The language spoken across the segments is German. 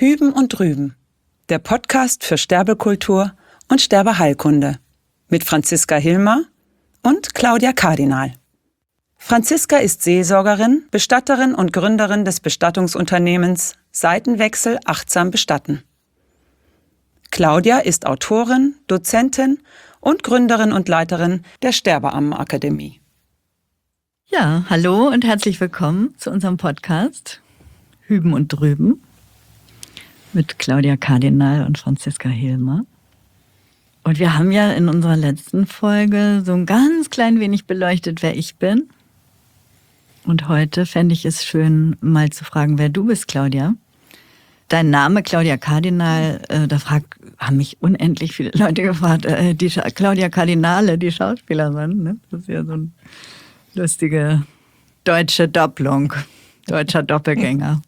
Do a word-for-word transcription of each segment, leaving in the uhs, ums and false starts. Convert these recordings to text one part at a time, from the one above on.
Hüben und Drüben, der Podcast für Sterbekultur und Sterbeheilkunde mit Franziska Hilmer und Claudia Kardinal. Franziska ist Seelsorgerin, Bestatterin und Gründerin des Bestattungsunternehmens Seitenwechsel achtsam bestatten. Claudia ist Autorin, Dozentin und Gründerin und Leiterin der Sterbeammenakademie. Ja, hallo und herzlich willkommen zu unserem Podcast Hüben und Drüben mit Claudia Kardinal und Franziska Hilmer. Und wir haben ja in unserer letzten Folge so ein ganz klein wenig beleuchtet, wer ich bin. Und heute fände ich es schön, mal zu fragen, wer du bist, Claudia. Dein Name, Claudia Kardinal, äh, da frag, haben mich unendlich viele Leute gefragt, äh, die Scha- Claudia Kardinale, die Schauspielerin, ne? Das ist ja so eine lustige deutsche Doppelung, deutscher Doppelgänger.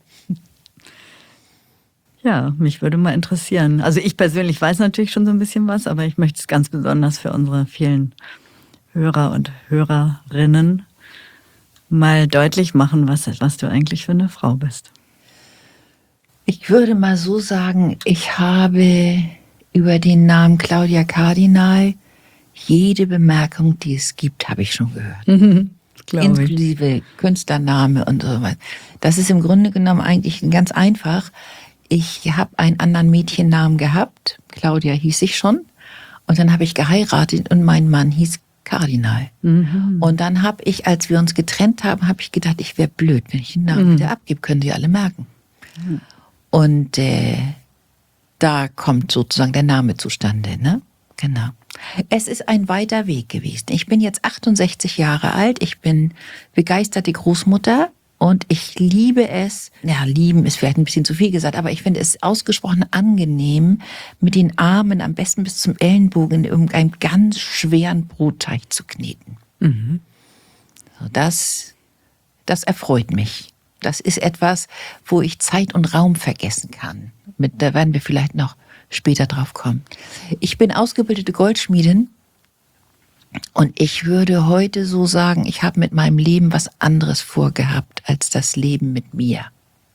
Ja, mich würde mal interessieren. Also ich persönlich weiß natürlich schon so ein bisschen was, aber ich möchte es ganz besonders für unsere vielen Hörer und Hörerinnen mal deutlich machen, was, was du eigentlich für eine Frau bist. Ich würde mal so sagen, ich habe über den Namen Claudia Kardinal jede Bemerkung, die es gibt, habe ich schon gehört. Mhm, Inklusive ich. Künstlername und so weiter. Das ist im Grunde genommen eigentlich ganz einfach. Ich habe einen anderen Mädchennamen gehabt. Claudia hieß ich schon. Und dann habe ich geheiratet und mein Mann hieß Kardinal. Mhm. Und dann habe ich, als wir uns getrennt haben, habe ich gedacht, ich wäre blöd, wenn ich den Namen mhm. wieder abgebe, können die alle merken. Mhm. Und äh, da kommt sozusagen der Name zustande, ne? Genau. Es ist ein weiter Weg gewesen. Ich bin jetzt achtundsechzig Jahre alt. Ich bin begeisterte Großmutter. Und ich liebe es, ja, lieben ist vielleicht ein bisschen zu viel gesagt, aber ich finde es ausgesprochen angenehm, mit den Armen am besten bis zum Ellenbogen in irgendeinem ganz schweren Brotteig zu kneten. Mhm. So, das, das erfreut mich. Das ist etwas, wo ich Zeit und Raum vergessen kann. Mit, da werden wir vielleicht noch später drauf kommen. Ich bin ausgebildete Goldschmiedin. Und ich würde heute so sagen, ich habe mit meinem Leben was anderes vorgehabt als das Leben mit mir.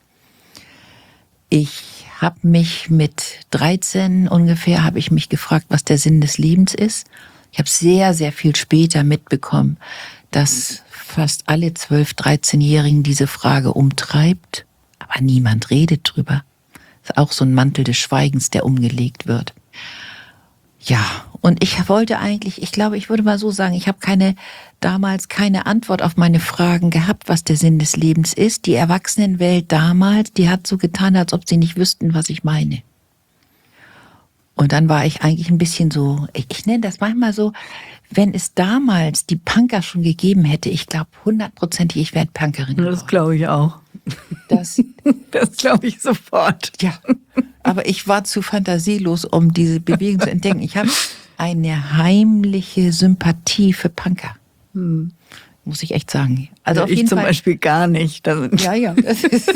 Ich habe mich mit dreizehn ungefähr, habe ich mich gefragt, was der Sinn des Lebens ist. Ich habe sehr, sehr viel später mitbekommen, dass fast alle zwölf-, dreizehnjährigen diese Frage umtreibt. Aber niemand redet drüber. Das ist auch so ein Mantel des Schweigens, der umgelegt wird. Ja, und ich wollte eigentlich, ich glaube, ich würde mal so sagen, ich habe keine, damals keine Antwort auf meine Fragen gehabt, was der Sinn des Lebens ist. Die Erwachsenenwelt damals, die hat so getan, als ob sie nicht wüssten, was ich meine. Und dann war ich eigentlich ein bisschen so, ich, ich nenne das manchmal so, wenn es damals die Punker schon gegeben hätte, ich glaube hundertprozentig, ich wäre Punkerin geworden. Das glaube ich auch. Das, das glaube ich sofort. Ja, aber ich war zu fantasielos, um diese Bewegung zu entdecken. Ich habe eine heimliche Sympathie für Punker. Hm. Muss ich echt sagen. Also ja, auf ich jeden zum Fall, Beispiel gar nicht. Ja, ja. Das ist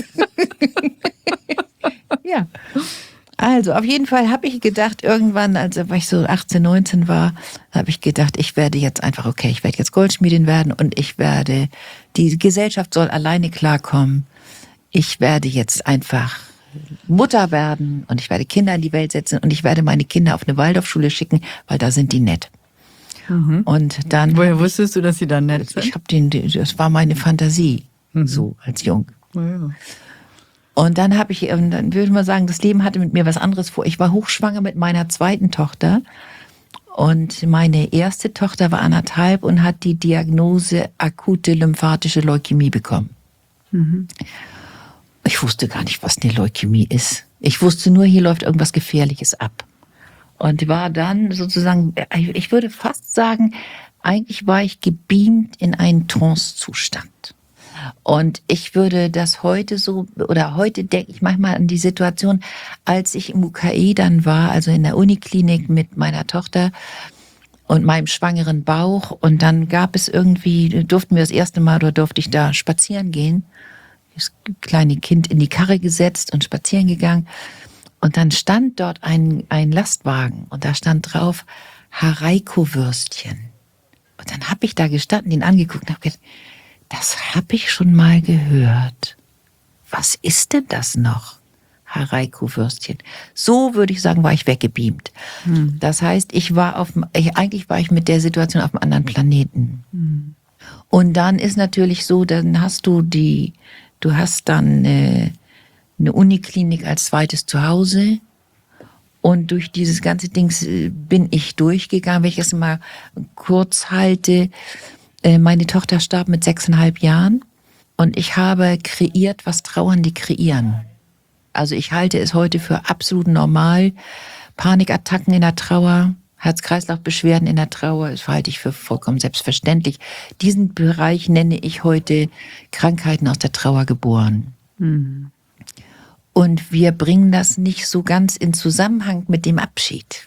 ja. Also auf jeden Fall habe ich gedacht, irgendwann, als ich so achtzehn, neunzehn war, habe ich gedacht, ich werde jetzt einfach, okay, ich werde jetzt Goldschmiedin werden und ich werde, die Gesellschaft soll alleine klarkommen. Ich werde jetzt einfach Mutter werden und ich werde Kinder in die Welt setzen und ich werde meine Kinder auf eine Waldorfschule schicken, weil da sind die nett. Mhm. Und dann. Woher wusstest du, dass sie da nett sind? Ich habe den, das war meine Fantasie, mhm. so als Jung. Ja. Und dann habe ich, dann würde man sagen, das Leben hatte mit mir was anderes vor. Ich war hochschwanger mit meiner zweiten Tochter und meine erste Tochter war anderthalb und hat die Diagnose akute lymphatische Leukämie bekommen. Mhm. Ich wusste gar nicht, was eine Leukämie ist. Ich wusste nur, hier läuft irgendwas Gefährliches ab. Und war dann sozusagen, ich würde fast sagen, eigentlich war ich gebeamt in einen Trance-Zustand. Und ich würde das heute so, oder heute denke ich manchmal an die Situation, als ich im U K E dann war, also in der Uniklinik mit meiner Tochter und meinem schwangeren Bauch. Und dann gab es irgendwie, durften wir das erste Mal, oder durfte ich da spazieren gehen. Das kleine Kind in die Karre gesetzt und spazieren gegangen. Und dann stand dort ein, ein Lastwagen und da stand drauf Hareiko-Würstchen. Und dann habe ich da gestanden, ihn angeguckt und habe gedacht, das habe ich schon mal gehört. Was ist denn das noch? Hareiko-Würstchen. So würde ich sagen, war ich weggebeamt. Hm. Das heißt, ich war auf, ich, eigentlich war ich mit der Situation auf einem anderen Planeten. Hm. Und dann ist natürlich so, dann hast du die, du hast dann äh, eine Uniklinik als zweites Zuhause. Und durch dieses ganze Ding bin ich durchgegangen, wenn ich es mal kurz halte. Äh, meine Tochter starb mit sechseinhalb Jahren und ich habe kreiert, was Trauernde kreieren. Also ich halte es heute für absolut normal. Panikattacken in der Trauer, Herz-Kreislauf-Beschwerden in der Trauer, das halte ich für vollkommen selbstverständlich. Diesen Bereich nenne ich heute Krankheiten aus der Trauer geboren. Mhm. Und wir bringen das nicht so ganz in Zusammenhang mit dem Abschied.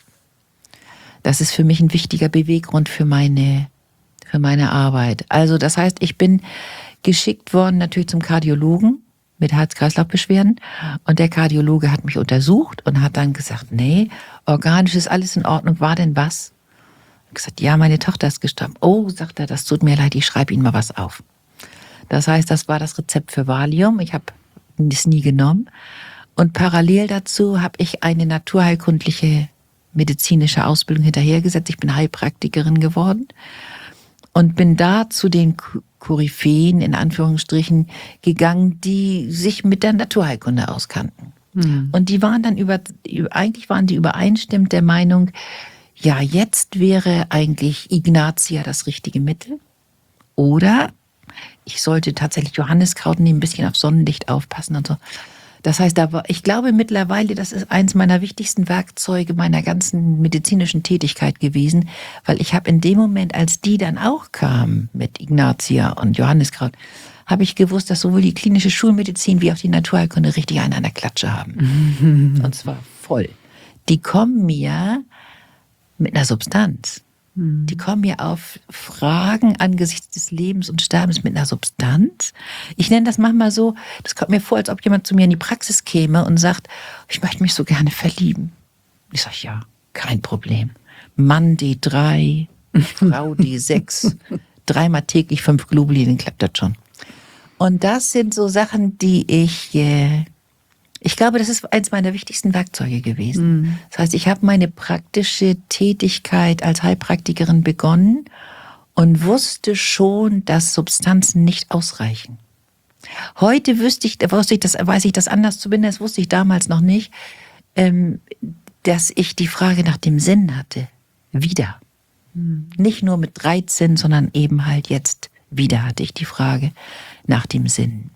Das ist für mich ein wichtiger Beweggrund für meine, für meine Arbeit. Also das heißt, ich bin geschickt worden natürlich zum Kardiologen mit Herz-Kreislauf-Beschwerden. Und der Kardiologe hat mich untersucht und hat dann gesagt, nee, organisch ist alles in Ordnung. War denn was? Ich habe gesagt, ja, meine Tochter ist gestorben. Oh, sagt er, das tut mir leid, ich schreibe Ihnen mal was auf. Das heißt, das war das Rezept für Valium. Ich habe es nie genommen. Und parallel dazu habe ich eine naturheilkundliche medizinische Ausbildung hinterhergesetzt. Ich bin Heilpraktikerin geworden und bin da zu den Koryphäen, in Anführungsstrichen, gegangen, die sich mit der Naturheilkunde auskannten. Mhm. Und die waren dann über, eigentlich waren die übereinstimmend der Meinung, ja, jetzt wäre eigentlich Ignatia das richtige Mittel. Oder ich sollte tatsächlich Johanniskraut nehmen, ein bisschen auf Sonnenlicht aufpassen und so. Das heißt, da war, ich glaube mittlerweile, das ist eins meiner wichtigsten Werkzeuge meiner ganzen medizinischen Tätigkeit gewesen, weil ich habe in dem Moment, als die dann auch kamen mit Ignatia und Johanniskraut, habe ich gewusst, dass sowohl die klinische Schulmedizin wie auch die Naturheilkunde richtig einen an der Klatsche haben. Mhm. Und zwar voll. Die kommen mir mit einer Substanz. Die kommen mir auf Fragen angesichts des Lebens und Sterbens mit einer Substanz. Ich nenne das manchmal so, das kommt mir vor, als ob jemand zu mir in die Praxis käme und sagt, ich möchte mich so gerne verlieben. Ich sage, ja, kein Problem. Mann D drei, Frau D sechs, dreimal täglich fünf Globuli, dann klappt das schon. Und das sind so Sachen, die ich... Äh, Ich glaube, das ist eins meiner wichtigsten Werkzeuge gewesen. Mhm. Das heißt, ich habe meine praktische Tätigkeit als Heilpraktikerin begonnen und wusste schon, dass Substanzen nicht ausreichen. Heute wüsste ich, wusste ich das, weiß ich das anders zumindest, wusste ich damals noch nicht, ähm, dass ich die Frage nach dem Sinn hatte. Wieder. Mhm. Nicht nur mit dreizehn, sondern eben halt jetzt wieder hatte ich die Frage nach dem Sinn.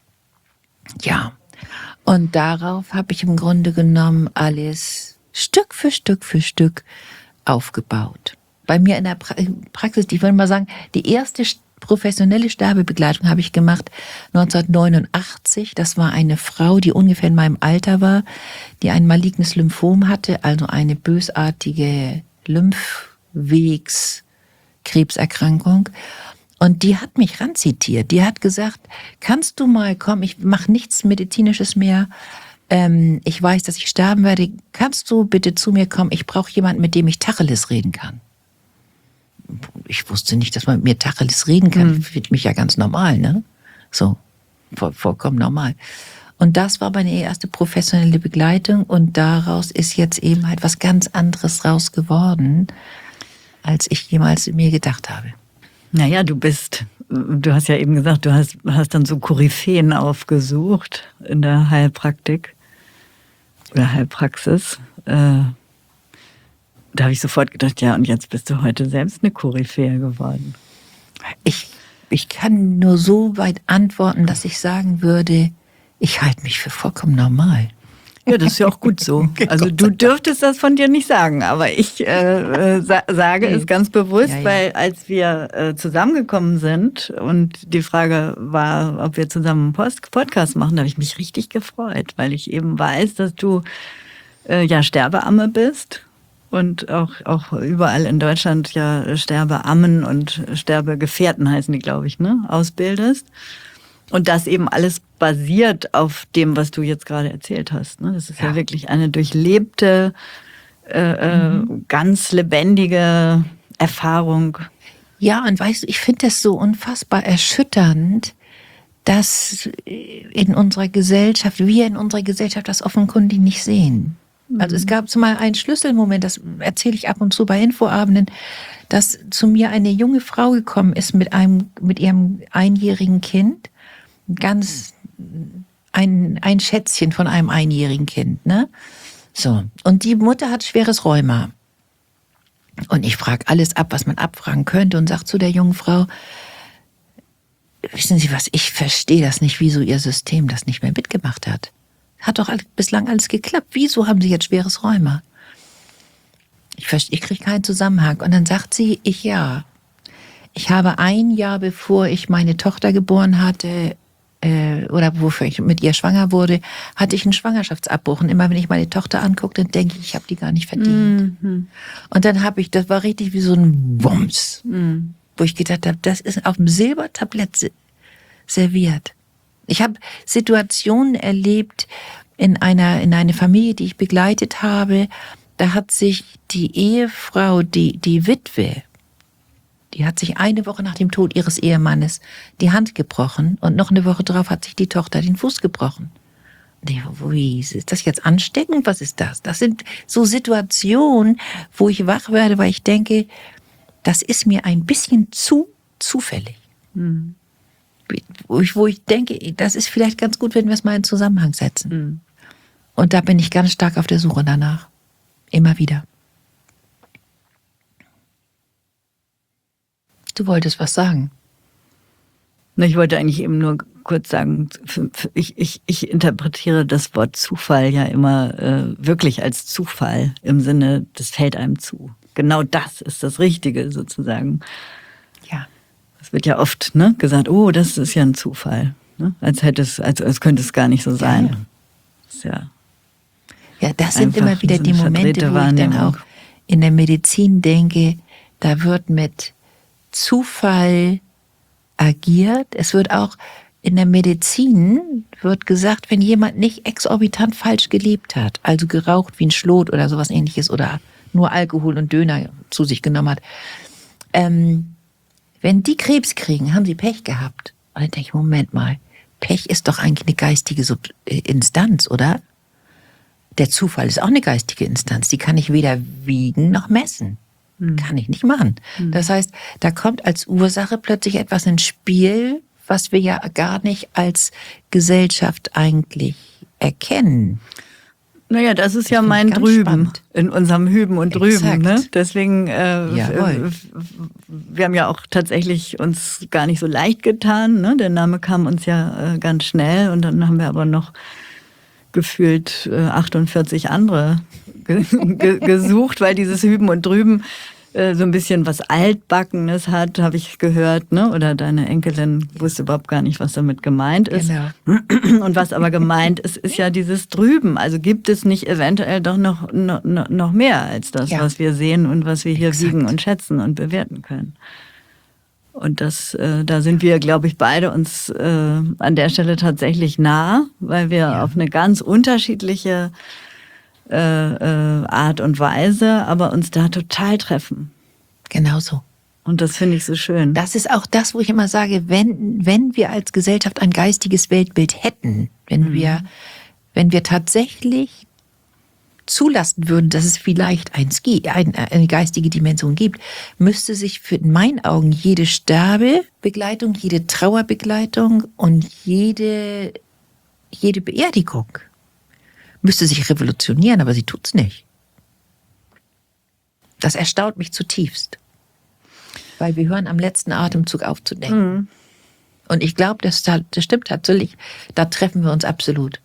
Ja. Und darauf habe ich im Grunde genommen alles Stück für Stück für Stück aufgebaut. Bei mir in der Praxis, ich würde mal sagen, die erste professionelle Sterbebegleitung habe ich gemacht neunzehnhundertneunundachtzig. Das war eine Frau, die ungefähr in meinem Alter war, die ein malignes Lymphom hatte, also eine bösartige Lymphwegskrebserkrankung. Und die hat mich ranzitiert. Die hat gesagt, kannst du mal kommen, ich mache nichts Medizinisches mehr. Ähm, ich weiß, dass ich sterben werde. Kannst du bitte zu mir kommen? Ich brauche jemanden, mit dem ich Tacheles reden kann. Ich wusste nicht, dass man mit mir Tacheles reden kann. Mhm. Ich finde mich ja ganz normal, ne? So, voll, vollkommen normal. Und das war meine erste professionelle Begleitung. Und daraus ist jetzt eben halt was ganz anderes raus geworden, als ich jemals mir gedacht habe. Naja, du bist, du hast ja eben gesagt, du hast, hast dann so Koryphäen aufgesucht in der Heilpraktik oder Heilpraxis. Äh, da habe ich sofort gedacht, ja, und jetzt bist du heute selbst eine Koryphäe geworden. Ich, ich kann nur so weit antworten, dass ich sagen würde, ich halte mich für vollkommen normal. Ja, das ist ja auch gut so. Also du dürftest das von dir nicht sagen, aber ich äh, sa- sage es ganz bewusst, ja, ja. Weil als wir äh, zusammengekommen sind und die Frage war, ob wir zusammen einen Post- Podcast machen, da habe ich mich richtig gefreut, weil ich eben weiß, dass du äh, ja Sterbeamme bist und auch, auch überall in Deutschland ja Sterbeammen und Sterbegefährten heißen die, glaube ich, ne, ausbildest. Und das eben alles basiert auf dem, was du jetzt gerade erzählt hast. Das ist ja, ja wirklich eine durchlebte, äh, mhm. ganz lebendige Erfahrung. Ja, und weißt du, ich finde das so unfassbar erschütternd, dass in unserer Gesellschaft, wir in unserer Gesellschaft das offenkundig nicht sehen. Also es gab mal einen Schlüsselmoment, das erzähle ich ab und zu bei Infoabenden, dass zu mir eine junge Frau gekommen ist mit einem, mit ihrem einjährigen Kind, ganz ein, ein Schätzchen von einem einjährigen Kind, ne? So. Und die Mutter hat schweres Rheuma. Und ich frage alles ab, was man abfragen könnte und sage zu der jungen Frau, wissen Sie was, ich verstehe das nicht, wieso Ihr System das nicht mehr mitgemacht hat. Hat doch bislang alles geklappt. Wieso haben Sie jetzt schweres Rheuma? Ich, ich kriege keinen Zusammenhang. Und dann sagt sie, ich ja. Ich habe ein Jahr, bevor ich meine Tochter geboren hatte, äh, oder wofür ich mit ihr schwanger wurde, hatte ich einen Schwangerschaftsabbruch. Und immer wenn ich meine Tochter angucke, dann denke ich, ich habe die gar nicht verdient. Mhm. Und dann habe ich, das war richtig wie so ein Wumms, mhm. wo ich gedacht habe, das ist auf dem Silbertablett serviert. Ich habe Situationen erlebt in einer, in einer Familie, die ich begleitet habe. Da hat sich die Ehefrau, die, die Witwe, die hat sich eine Woche nach dem Tod ihres Ehemannes die Hand gebrochen und noch eine Woche drauf hat sich die Tochter den Fuß gebrochen. Und ich, wie, ist das jetzt ansteckend? Was ist das? Das sind so Situationen, wo ich wach werde, weil ich denke, das ist mir ein bisschen zu zufällig. Mhm. Wo ich, wo ich denke, das ist vielleicht ganz gut, wenn wir es mal in Zusammenhang setzen. Mhm. Und da bin ich ganz stark auf der Suche danach. Immer wieder. Du wolltest was sagen. Ich wollte eigentlich eben nur kurz sagen, ich, ich, ich interpretiere das Wort Zufall ja immer äh, wirklich als Zufall im Sinne, das fällt einem zu. Genau das ist das Richtige sozusagen. Ja. Es wird ja oft ne, gesagt, oh, das ist ja ein Zufall. Ne? Als hätte es, als, als könnte es gar nicht so sein. Ja, das ist ja, ja, das sind immer wieder die Momente, wo ich dann auch in der Medizin denke, da wird mit Zufall agiert. Es wird auch in der Medizin wird gesagt, wenn jemand nicht exorbitant falsch gelebt hat, also geraucht wie ein Schlot oder sowas ähnliches oder nur Alkohol und Döner zu sich genommen hat, ähm, wenn die Krebs kriegen, haben sie Pech gehabt. Und dann denke ich, Moment mal, Pech ist doch eigentlich eine geistige Sub- Instanz, oder? Der Zufall ist auch eine geistige Instanz. Die kann ich weder wiegen noch messen. Hm. Kann ich nicht machen. Hm. Das heißt, da kommt als Ursache plötzlich etwas ins Spiel, was wir ja gar nicht als Gesellschaft eigentlich erkennen. Naja, das ist ja mein Drüben spannend. In unserem Hüben und Drüben. Ne? Deswegen, äh, äh, wir haben ja auch tatsächlich uns gar nicht so leicht getan. Ne? Der Name kam uns ja äh, ganz schnell und dann haben wir aber noch gefühlt äh, achtundvierzig andere ge- ge- gesucht, weil dieses Hüben und Drüben äh, so ein bisschen was Altbackenes hat, habe ich gehört, ne? Oder deine Enkelin wusste überhaupt gar nicht, was damit gemeint ist. Genau. Und was aber gemeint ist, ist ja dieses Drüben. Also gibt es nicht eventuell doch noch, noch, noch mehr als das, ja. was wir sehen und was wir hier Exakt. wiegen und schätzen und bewerten können. Und das, äh, da sind wir, glaube ich, beide uns äh, an der Stelle tatsächlich nah, weil wir ja. auf eine ganz unterschiedliche äh, äh, Art und Weise, aber uns da total treffen. Genau so. Und das finde ich so schön. Das ist auch das, wo ich immer sage, wenn, wenn wir als Gesellschaft ein geistiges Weltbild hätten, wenn mhm. wir, wenn wir tatsächlich zulassen würden, dass es vielleicht eins, eine geistige Dimension gibt, müsste sich für in meinen Augen jede Sterbebegleitung, jede Trauerbegleitung und jede, jede Beerdigung müsste sich revolutionieren, aber sie tut's nicht. Das erstaunt mich zutiefst. Weil wir hören am letzten Atemzug auf zu denken. Mhm. Und ich glaube, das, das stimmt tatsächlich. Da treffen wir uns absolut.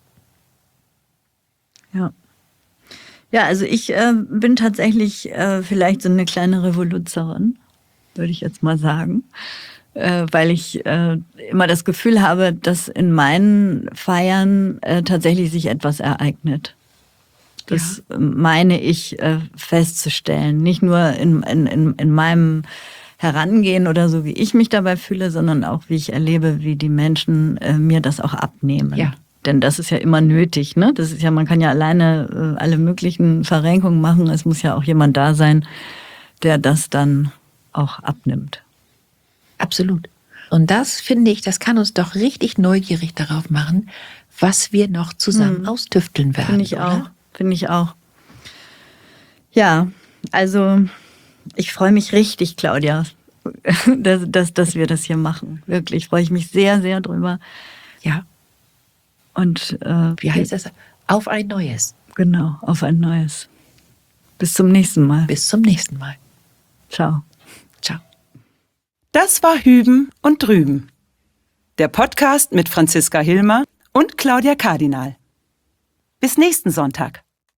Ja. Ja, also ich äh, bin tatsächlich äh, vielleicht so eine kleine Revoluzerin, würde ich jetzt mal sagen. Äh, weil ich äh, immer das Gefühl habe, dass in meinen Feiern äh, tatsächlich sich etwas ereignet. Das ja. meine ich äh, festzustellen. Nicht nur in, in, in, in meinem Herangehen oder so, wie ich mich dabei fühle, sondern auch, wie ich erlebe, wie die Menschen äh, mir das auch abnehmen. Ja. Denn das ist ja immer nötig, ne? Das ist ja, man kann ja alleine äh, alle möglichen Verrenkungen machen. Es muss ja auch jemand da sein, der das dann auch abnimmt. Absolut. Und das, finde ich, das kann uns doch richtig neugierig darauf machen, was wir noch zusammen Hm. ausdüfteln werden. Finde ich oder? auch. Finde ich auch. Ja, also ich freue mich richtig, Claudia, dass, dass, dass wir das hier machen. Wirklich freue ich mich sehr, sehr drüber. Ja, Und äh, wie heißt das? Auf ein neues. Genau, auf ein neues. Bis zum nächsten Mal. Bis zum nächsten Mal. Ciao. Ciao. Das war Hüben und Drüben. Der Podcast mit Franziska Hilmer und Claudia Kardinal. Bis nächsten Sonntag.